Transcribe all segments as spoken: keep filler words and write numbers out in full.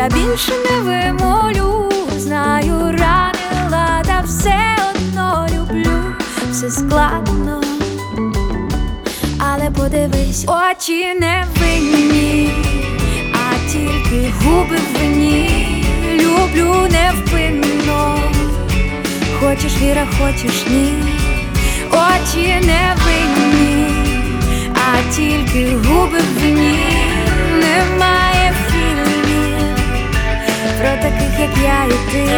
я більше не вимолю. Знаю, ранила, та все одно люблю. Все складно, але подивись, очі не винні, а тільки губи винні. Люблю невпинно, хочеш віра, хочеш ні. Очі не винні, а тільки губи винні. Немає фільмів про таких, як я і ти.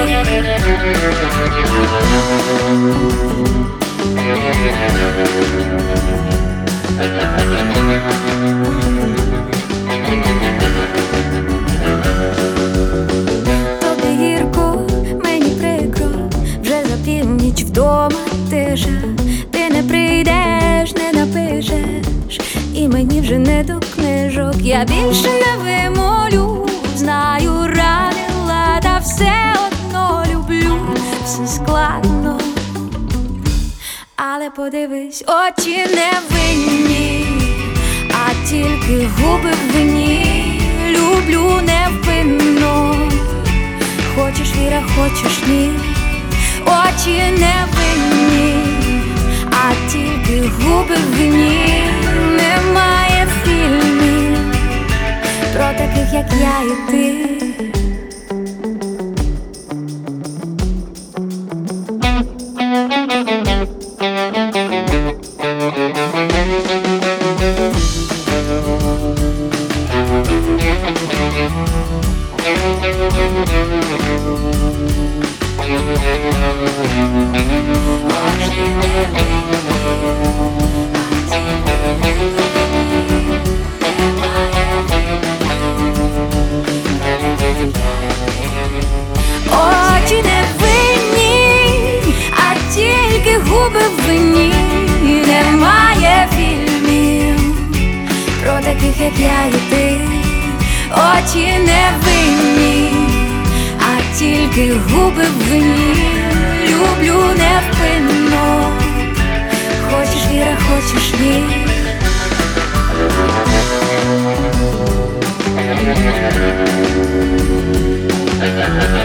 Тобі гірко, мені прикро, вже за північ вдома тиша. Ти не прийдеш, не напишеш, і мені вже не до книжок. Я більше не вимолю, знаю, ранила, та все одно люблю. Все складно, але подивись, очі не винні, а тільки губи винні. Люблю невпинно, хочеш віра, хочеш ні. Очі не винні, а тільки губи винні. Немає фільмів про таких, як я і ти. Очі не винні, а тільки губи винні. Немає фільмів про таких, як я і ти. Очі не винні, а тільки губи винні. Люблю невпинно, хочеш віра, хочеш ні. Thank you.